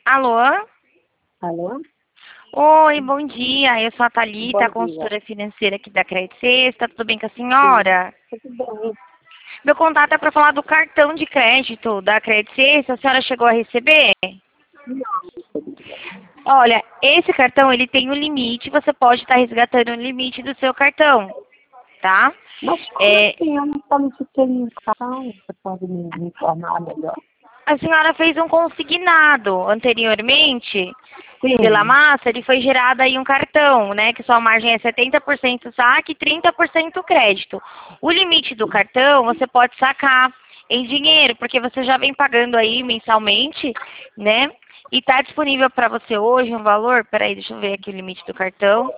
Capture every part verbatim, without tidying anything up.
Alô? Alô? Oi, bom dia. Eu sou a Thalita, Bom consultora dia. financeira aqui da Credit Sexta. Tudo bem com a senhora? Tudo bem? Meu contato é para falar do cartão de crédito da Credit Sexta. A senhora chegou a receber? Olha, esse cartão ele tem um limite. Você pode estar resgatando o limite do seu cartão, tá? Mas como É, assim? Eu não solicitei nenhum cartão. Você pode me informar melhor? a senhora fez um consignado anteriormente pela Sim. Master e foi gerado aí um cartão, né? Que sua margem é setenta por cento saque e trinta por cento crédito. O limite do cartão você pode sacar em dinheiro, porque você já vem pagando aí mensalmente, né? E está disponível para você hoje um valor, peraí, deixa eu ver aqui o limite do cartão.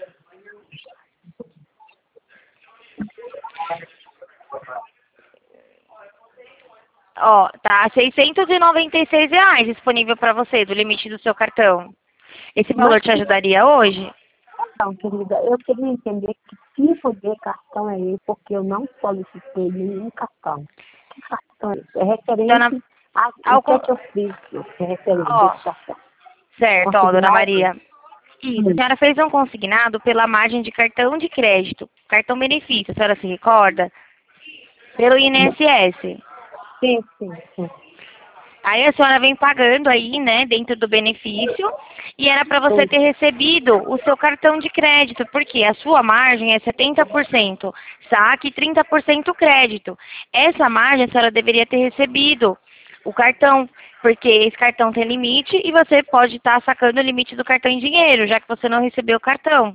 Ó, tá seiscentos e noventa e seis reais disponível para você do limite do seu cartão. Esse Mas valor te ajudaria hoje? não, querida, eu queria entender que tipo de cartão é esse, porque eu não solicitei nenhum cartão. Que cartão é esse? É Dona, referente a o ao, que é con- que eu fiz que é referente ó, desse cartão? certo, ó, dona Consignado? Maria. Isso, a Sim. senhora fez um consignado pela margem de cartão de crédito, cartão benefício, a senhora se recorda? Pelo I N S S. Sim, sim, sim. Aí a senhora vem pagando aí, né, dentro do benefício, e era para você Sim. ter recebido o seu cartão de crédito, porque a sua margem é setenta por cento saque e trinta por cento crédito. Essa margem a senhora deveria ter recebido o cartão, porque esse cartão tem limite e você pode estar sacando o limite do cartão em dinheiro, já que você não recebeu o cartão.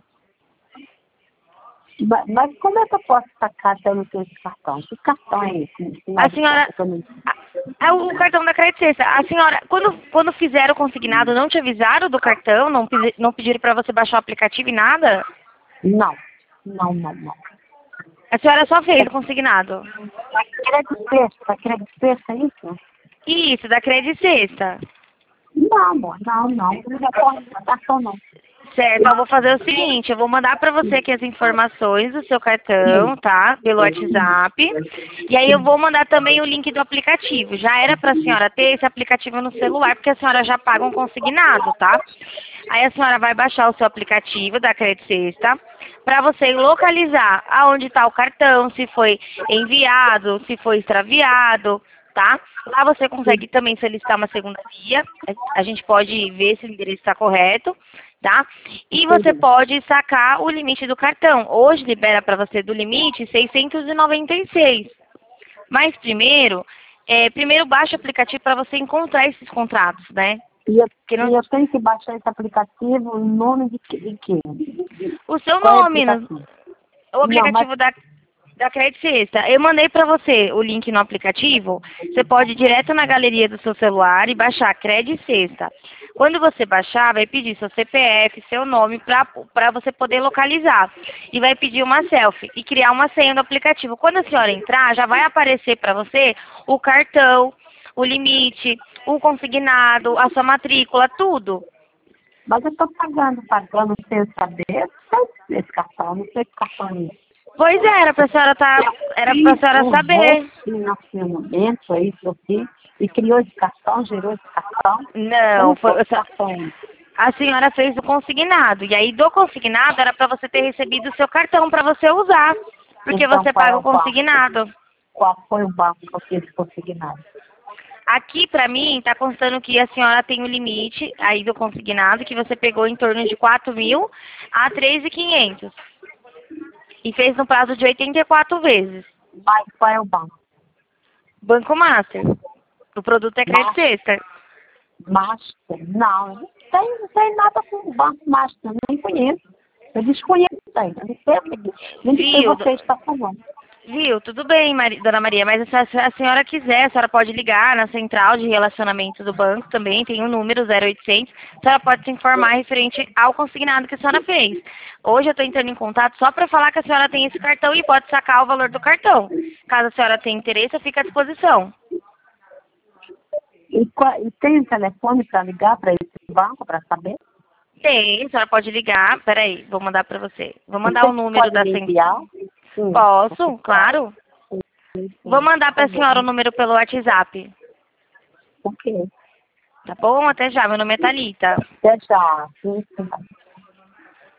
Mas, mas como é que eu posso sacar se eu não tenho esse cartão? Que cartão é esse? Afinal A de senhora. contas, eu não... É o cartão da Credit Sexta. A senhora, quando, quando fizeram o consignado, não te avisaram do cartão? Não, pedi- não pediram para você baixar o aplicativo e nada? Não, não, não, não. A senhora só fez o consignado? Crédito sexta, crédito sexta, é isso? Isso, da Credit Sexta. Não, amor, não, não. Não recordo do cartão, não. Certo, eu vou fazer o seguinte, eu vou mandar para você aqui as informações do seu cartão, tá? Pelo WhatsApp. E aí eu vou mandar também o link do aplicativo. Já era para a senhora ter esse aplicativo no celular, porque a senhora já paga um consignado, tá? Aí a senhora vai baixar o seu aplicativo da Credit Sexta para você localizar aonde está o cartão, se foi enviado, se foi extraviado, tá? Lá você consegue também solicitar uma segunda via. A gente pode ver se o endereço está correto, tá? E você Entendi. pode sacar o limite do cartão. Hoje libera para você do limite seiscentos e noventa e seis. Mas primeiro, é, primeiro baixa o aplicativo para você encontrar esses contratos, né? E eu, Porque não, e eu tenho que baixar esse aplicativo em nome de, que- de quê? o seu Qual é o nome, no- aplicativo? o Não, mas aplicativo da Da Credit Sexta. Eu mandei para você o link no aplicativo. Você pode ir direto na galeria do seu celular e baixar Credit Sexta. Quando você baixar, vai pedir seu C P F, seu nome, para você poder localizar. E vai pedir uma selfie e criar uma senha do aplicativo. Quando a senhora entrar, já vai aparecer para você o cartão, o limite, o consignado, a sua matrícula, tudo. mas eu estou pagando, pagando sem saber esse cartão, não sei que cartão é esse. Pois é, era pra senhora tá, era pra Fiz senhora um saber. refinanciamento aí que eu fiz e criou esse cartão, gerou esse cartão. Eu Não, não sei foi, que cartão é esse. a senhora fez o consignado. E aí, do consignado, era para você ter recebido o seu cartão para você usar. Porque Então, você qual é paga o o banco? consignado. Qual foi o banco que eu fiz consignado? Aqui, para mim, está constando que a senhora tem o limite aí do consignado, que você pegou em torno de quatro mil a três mil e quinhentos. E fez no prazo de oitenta e quatro vezes. Mas qual é o banco? Banco Master. O produto é Credit Master? Sexta. Master? Não, não tem, não tem nada com o banco Master, eu nem conheço. Eu desconheço isso aí, eu não sei o que, nem de que Viu? você está falando. Viu? Tudo bem, Mari- dona Maria, mas se a, se a senhora quiser, a senhora pode ligar na central de relacionamento do banco também, tem o número zero oitocentos, a senhora pode se informar referente ao consignado que a senhora fez. Hoje eu estou entrando em contato só para falar que a senhora tem esse cartão e pode sacar o valor do cartão. Caso a senhora tenha interesse, eu fico à disposição. E, qual- e tem um telefone para ligar para esse banco para saber? Tem, a senhora pode ligar, peraí, vou mandar para você. Vou mandar Você o número pode da me central. enviar? Sim, você Posso? pode. Claro. Sim, Vou sim, mandar por para a favor. senhora o número pelo WhatsApp. Por quê? Tá bom? Até já. Meu nome é Thalita. Até já. Isso.